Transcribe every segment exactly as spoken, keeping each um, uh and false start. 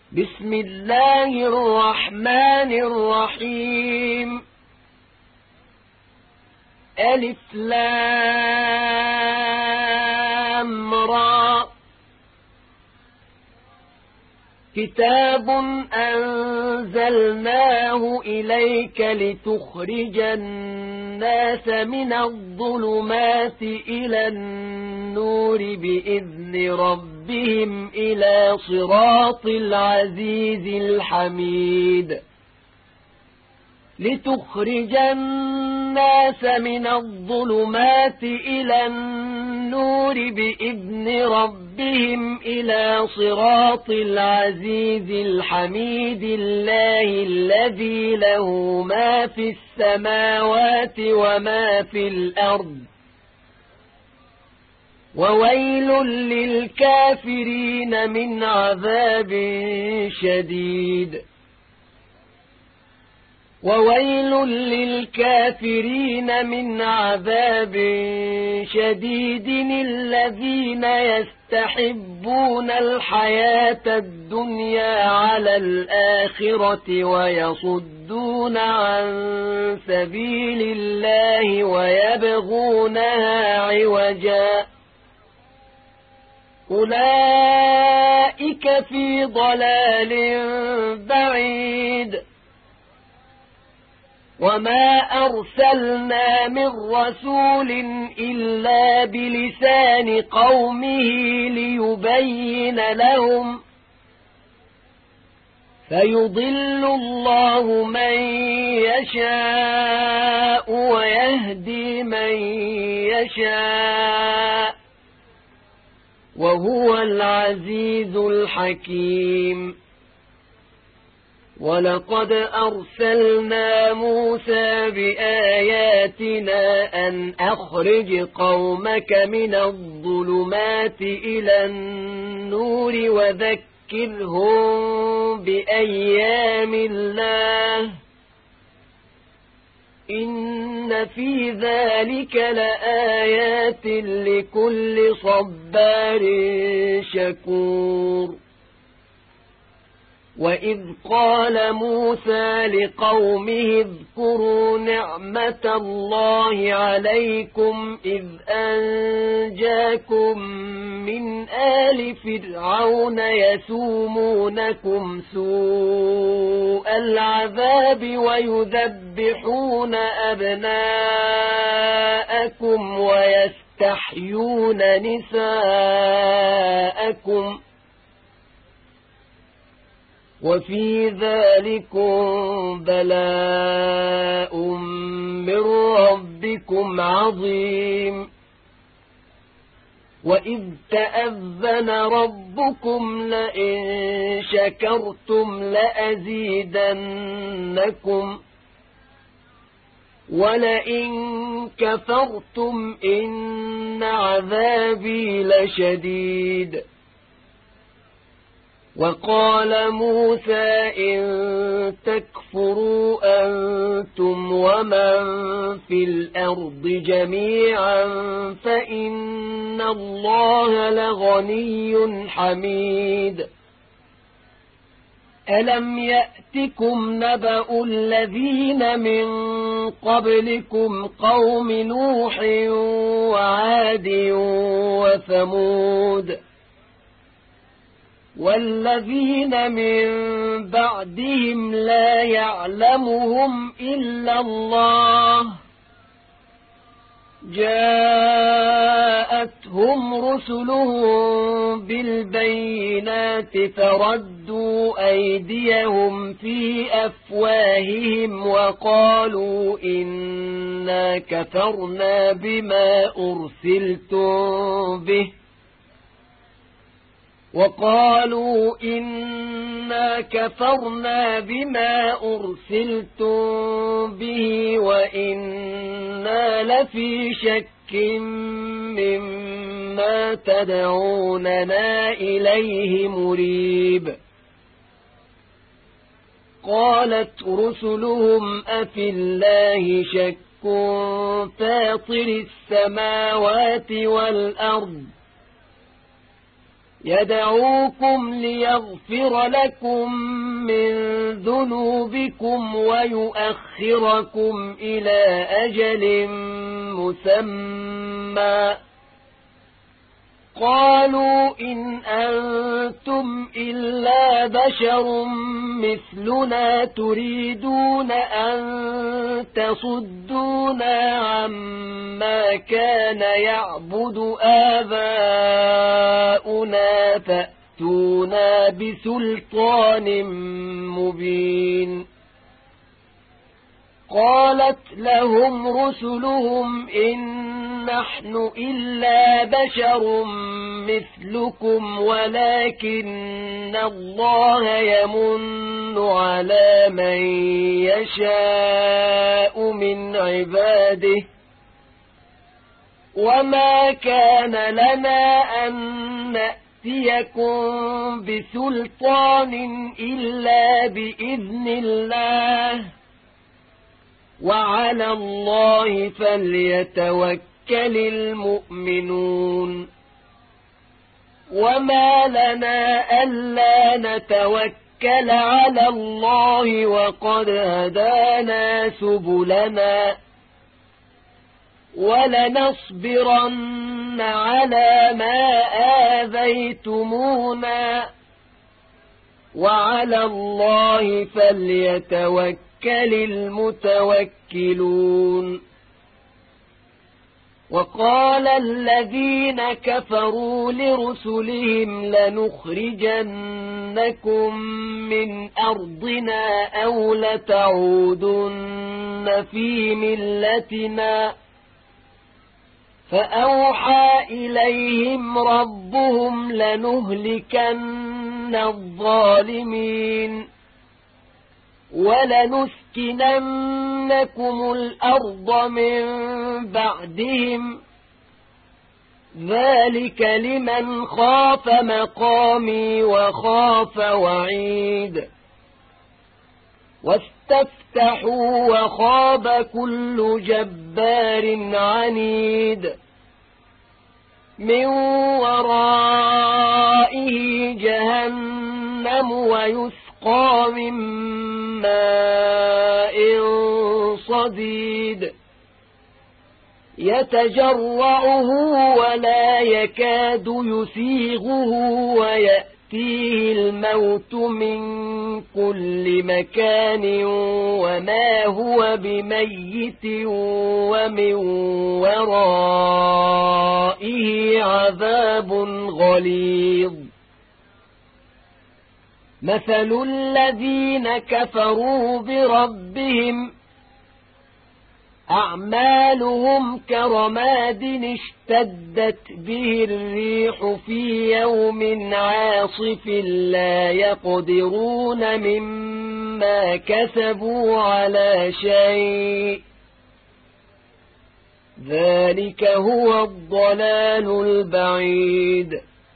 بسم الله الرحمن الرحيم ألف لام را كتاب أنزلناه إليك لتخرج الناس من الظلمات إلى النور بإذن ربهم إلى صراط العزيز الحميد لتخرج الناس من الظلمات إلى النور بإذن ربهم إلى صراط العزيز الحميد الله الذي له ما في السماوات وما في الأرض وويل للكافرين من عذاب شديد وويل للكافرين من عذاب شديد الذين يستحبون الحياة الدنيا على الآخرة ويصدون عن سبيل الله ويبغونها عوجا أولئك في ضلال بعيد وما أرسلنا من رسول إلا بلسان قومه ليبين لهم فيضل الله من يشاء ويهدي من يشاء وهو العزيز الحكيم ولقد أرسلنا موسى بآياتنا أن أخرج قومك من الظلمات إلى النور وذكرهم بأيام الله إن في ذلك لآيات لكل صبار شكور وإذ قال موسى لقومه اذكروا نعمة الله عليكم إذ أنجاكم من آل فرعون يسومونكم سوء العذاب ويذبحون أبناءكم ويستحيون نساءكم وفي ذلكم بلاء من ربكم عظيم وإذ تأذن ربكم لئن شكرتم لأزيدنكم ولئن كفرتم إن عذابي لشديد وقال موسى إن تكفروا أنتم ومن في الأرض جميعا فإن الله لغني حميد ألم يأتكم نبأ الذين من قبلكم قوم نوح وعاد وثمود والذين من بعدهم لا يعلمهم إلا الله جاءتهم رسلهم بالبينات فردوا أيديهم في أفواههم وقالوا إنا كفرنا بما أرسلتم به وقالوا إنا كفرنا بما أرسلتم به وإنا لفي شك مما تدعوننا إليه مريب قالت رسلهم أفي الله شك فاطر السماوات والأرض يدعوكم ليغفر لكم من ذنوبكم ويؤخركم إلى أجل مسمى قالوا إن أنتم إلا بشر مثلنا تريدون أن تصدونا عما كان يعبد آباؤنا فأتونا بسلطان مبين قالت لهم رسلهم إن نحن إلا بشر مثلكم ولكن الله يمن على من يشاء من عباده وما كان لنا أن نأتيكم بسلطان إلا بإذن الله وعلى الله فليتوكل المؤمنون وما لنا ألا نتوكل على الله وقد هدانا سبلنا ولنصبرن على ما آذيتمونا وعلى الله فليتوكل المتوكلون وقال الذين كفروا لرسلهم لنخرجنكم من أرضنا أو لتعودن في ملتنا فأوحى إليهم ربهم لنهلكن الظالمين ولنسكننكم الأرض من بعدهم ذلك لمن خاف مقامي وخاف وعيد واستفتحوا وخاب كل جبار عنيد من ورائه جهنم ويسقى من ماء صديد يتجرعه ولا يكاد يسيغه ويأتيه الموت من كل مكان وما هو بميت ومن ورائه عذاب غليظ مثل الذين كفروا بربهم أعمالهم كرماد اشتدت به الريح في يوم عاصف لا يقدرون مما كسبوا على شيء ذلك هو الضلال البعيد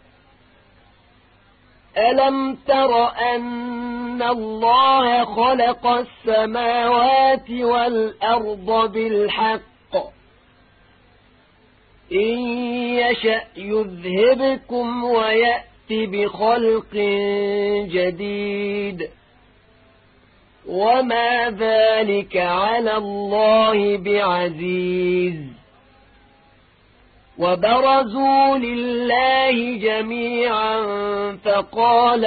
ألم تر أن الله خلق السماوات والأرض بالحق إن يشأ يذهبكم ويأتي بخلق جديد وما ذلك على الله بعزيز وبرزوا لله جميعا فقال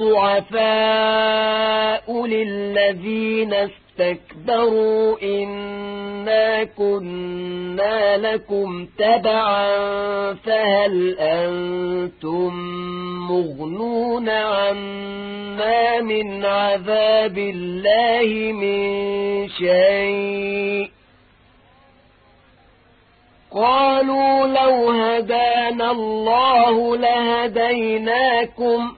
الضعفاء للذين استكبروا إنا كنا لكم تبعا فهل أنتم مغنون عنا من عذاب الله من شيء قالوا لو هدانا الله لهديناكم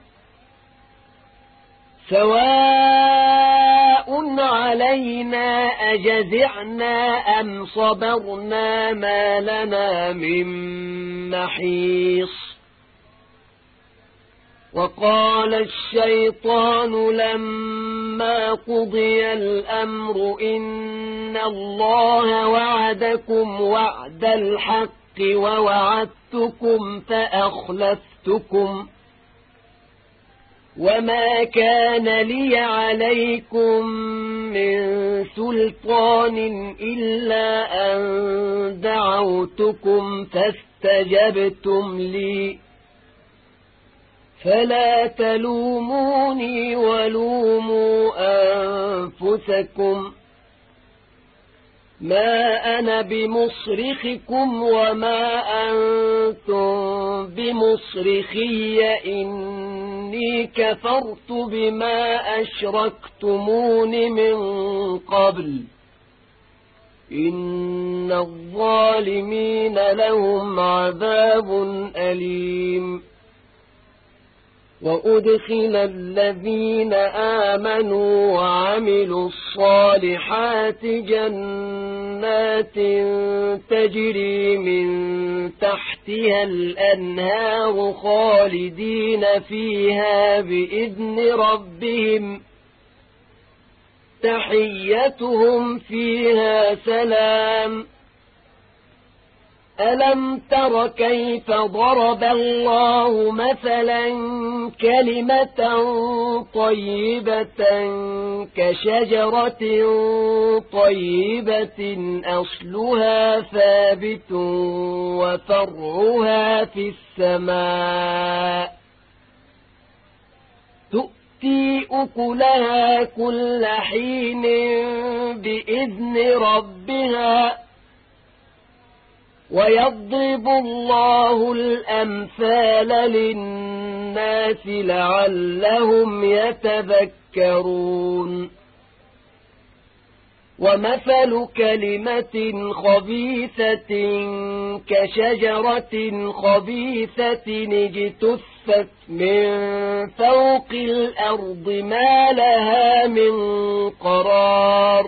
سواء علينا أجزعنا أم صبرنا ما لنا من محيص وقال الشيطان لما قضي الأمر إن الله وعدكم وعد الحق ووعدتكم فأخلفتكم وما كان لي عليكم من سلطان إلا أن دعوتكم فاستجبتم لي فلا تلوموني ولوموا أنفسكم ما أنا بمصرخكم وما أنتم بمصرخي إني كفرت بما أشركتمون من قبل إن الظالمين لهم عذاب أليم وأدخل الذين آمنوا وعملوا الصالحات جنات تجري من تحتها الأنهار خالدين فيها بإذن ربهم تحيتهم فيها سلام ألم تر كيف ضرب الله مثلا كلمة طيبة كشجرة طيبة أصلها ثابت وفرعها في السماء تؤتي أكلها كل حين بإذن ربها ويضرب الله الأمثال للناس لعلهم يتذكرون ومثل كلمة خبيثة كشجرة خبيثة اجتثت من فوق الأرض ما لها من قرار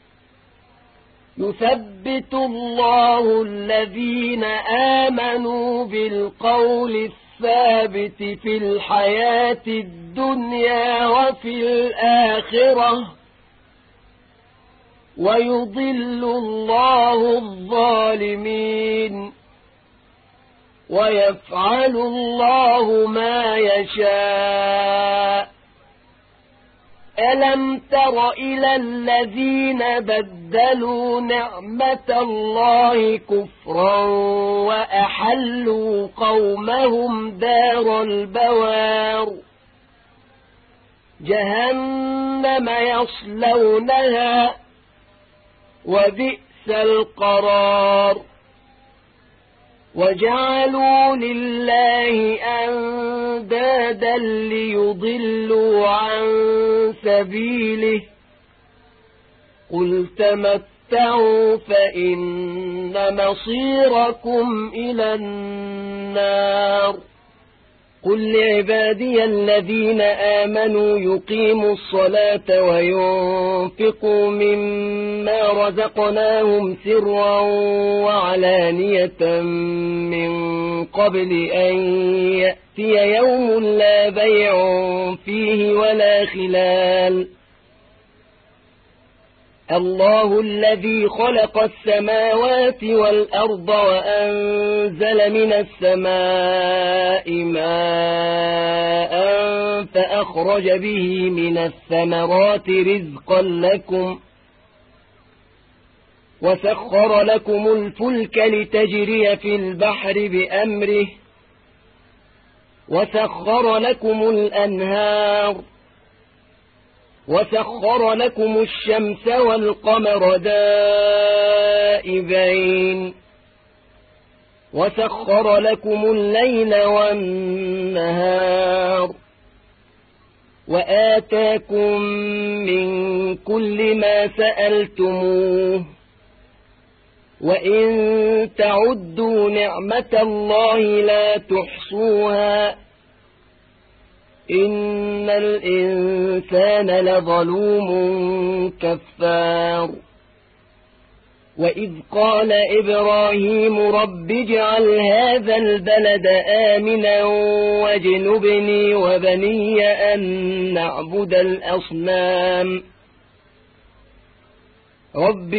يثبت الله الذين آمنوا بالقول الثابت في الحياة الدنيا وفي الآخرة ويضل الله الظالمين ويفعل الله ما يشاء ألم تر إلى الذين بدلوا نعمة الله كفرا وأحلوا قومهم دار البوار جهنم يصلونها وبئس القرار وجعلوا لله أندادا ليضلوا عن سبيله قل تمتعوا فإن مصيركم إلى النار قل لعبادي الذين آمنوا يقيموا الصلاة وينفقوا مما رزقناهم سرا وعلانية من قبل أن يأتي يوم لا بيع فيه ولا خلال الله الذي خلق السماوات والأرض وأنزل من السماء ماء فأخرج به من الثمرات رزقا لكم وسخر لكم الفلك لتجري في البحر بأمره وسخر لكم الأنهار وسخر لكم الشمس والقمر دائبين وسخر لكم الليل والنهار وآتاكم من كل ما سألتموه وإن تعدوا نعمة الله لا تحصوها إن الإنسان لظلوم كفار وإذ قال إبراهيم رب اجعل هذا البلد آمنا واجنبني وبني أن نعبد الأصنام رب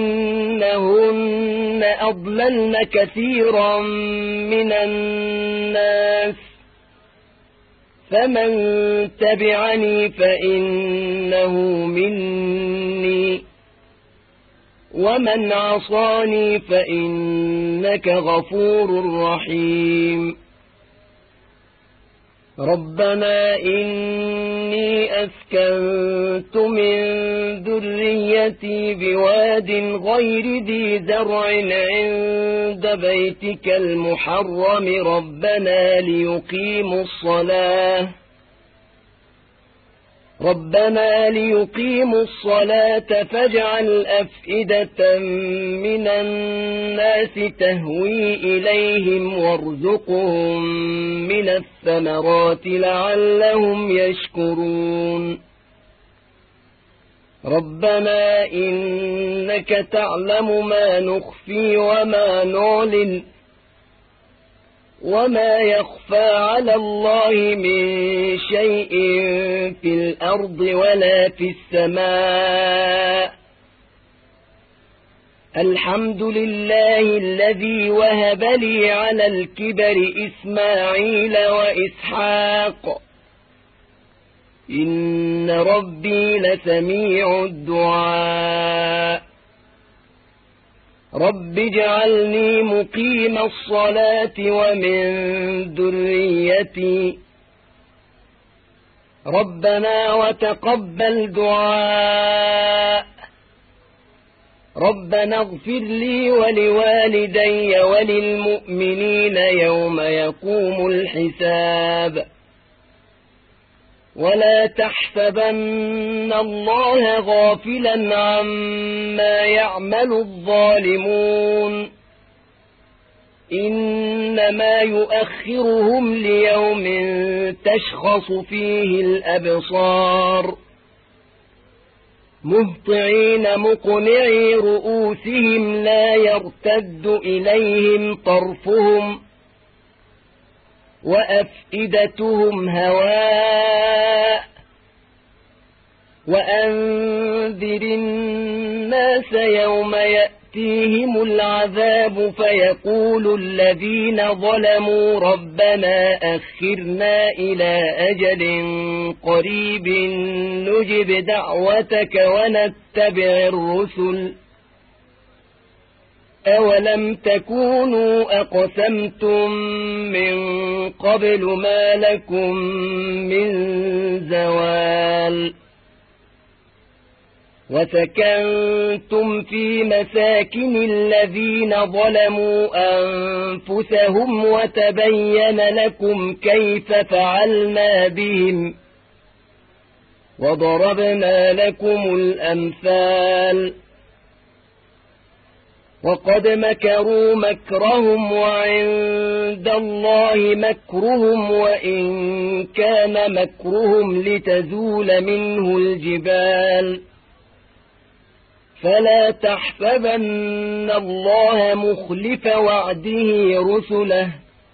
إنهن أضللن كثيرا من الناس فمن تبعني فإنه مني ومن عصاني فإنك غفور رحيم ربنا إني أسكنت من ذريتي بواد غير ذي زرع عند بيتك المحرم ربنا ليقيموا الصلاة ربنا ليقيموا الصلاة فاجعل أفئدة من الناس تهوي إليهم وارزقهم من الثمرات لعلهم يشكرون ربنا إنك تعلم ما نخفي وما نعلن وما يخفى على الله من شيء في الأرض ولا في السماء الحمد لله الذي وهب لي على الكبر إسماعيل وإسحاق إن ربي لسميع الدعاء رب اجعلني مقيم الصلاة ومن ذريتي ربنا وتقبل دعاء ربنا اغفر لي ولوالدي وللمؤمنين يوم يقوم الحساب ولا تحسبن الله غافلا عما يعمل الظالمون إنما يؤخرهم ليوم تشخص فيه الأبصار مهطعين مقنعي رؤوسهم لا يرتد إليهم طرفهم وأفئدتهم هواء وأنذر الناس يوم يأتيهم العذاب فيقول الذين ظلموا ربنا أخرنا إلى أجل قريب نجب دعوتك ونتبع الرسل أولم تكونوا أقسمتم من قبل ما لكم من زوال وسكنتم في مساكن الذين ظلموا أنفسهم وتبين لكم كيف فعلنا بهم وضربنا لكم الأمثال وقد مكروا مكرهم وعند الله مكرهم وإن كان مكرهم لتزول منه الجبال فلا تحسبن الله مخلف وعده رسله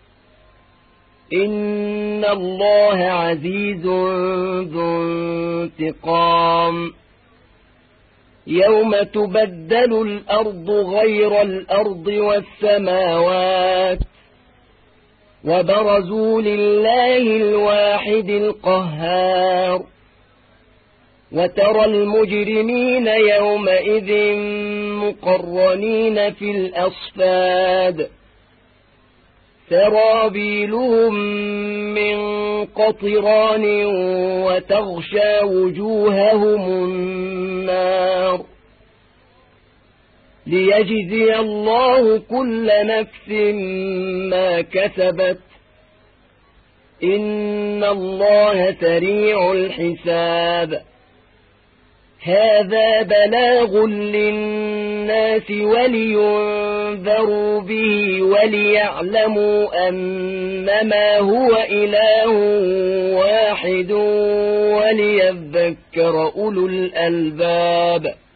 إن الله عزيز ذو انتقام يوم تبدل الأرض غير الأرض والسماوات وبرزوا لله الواحد القهار وترى المجرمين يومئذ مقرنين في الأصفاد سرابيلهم من قطران وتغشى وجوههم النار ليجزي الله كل نفس ما كسبت إن الله سريع الحساب هذا بلاغ للناس ولينذروا به وليعلموا أنما هو إله واحد وليذكر أولو الألباب